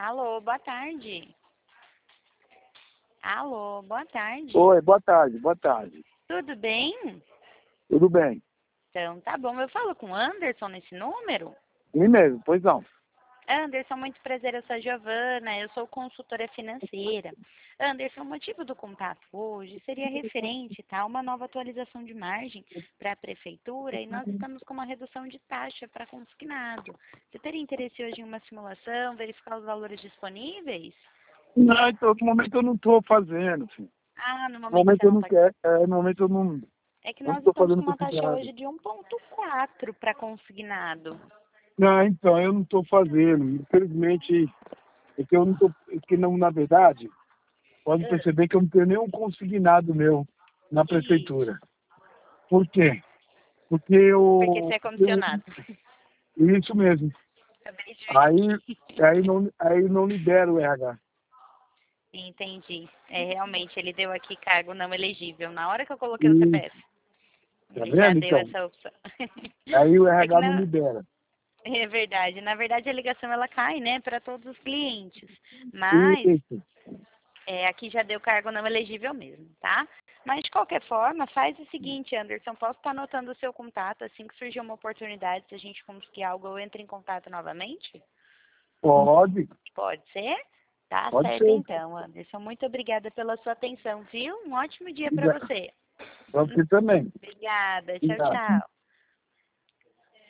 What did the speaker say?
Alô, boa tarde. Alô, boa tarde. Oi, boa tarde, boa tarde. Tudo bem? Tudo bem? Então, tá bom. Eu falo com o Anderson nesse número? Mim mesmo, pois não. Anderson, muito prazer, eu sou a Giovana, eu sou consultora financeira. Anderson, o motivo do contato hoje seria referente, tá, a uma nova atualização de margem para a prefeitura e nós estamos com uma redução de taxa para consignado. Você teria interesse hoje em uma simulação, verificar os valores disponíveis? Não, então, no momento eu não estou fazendo, filho. Ah, no No momento momento você eu não não está. quero, no momento eu É que não nós estou estamos com fazendo uma taxa consignado. hoje de 1,4 para consignado. Não, então, eu não estou fazendo. Infelizmente, é que eu não tô, é que não, na verdade, pode perceber que eu não tenho nenhum consignado meu na prefeitura. Por quê? Porque Porque você é comissionado. isso mesmo. Acabei de ver. Aí não libera o RH. Entendi. É, realmente, ele deu aqui cargo não elegível. Na hora que eu coloquei o E, CPF, tá ele já vendo, deu então? essa opção. Aí o É que RH não libera. é verdade. Na verdade, a ligação ela cai, né, para todos os clientes. Mas Isso. aqui já deu cargo não elegível mesmo, tá? Mas de qualquer forma, faz o seguinte, Anderson, posso estar anotando o seu contato assim que surgir uma oportunidade, se a gente conseguir algo, eu entro em contato novamente? Pode, Pode ser? Tá pode certo ser. então, Anderson. Muito obrigada pela sua atenção, viu? Um ótimo dia para você. Para você também. Obrigada. Tchau, Obrigado. tchau.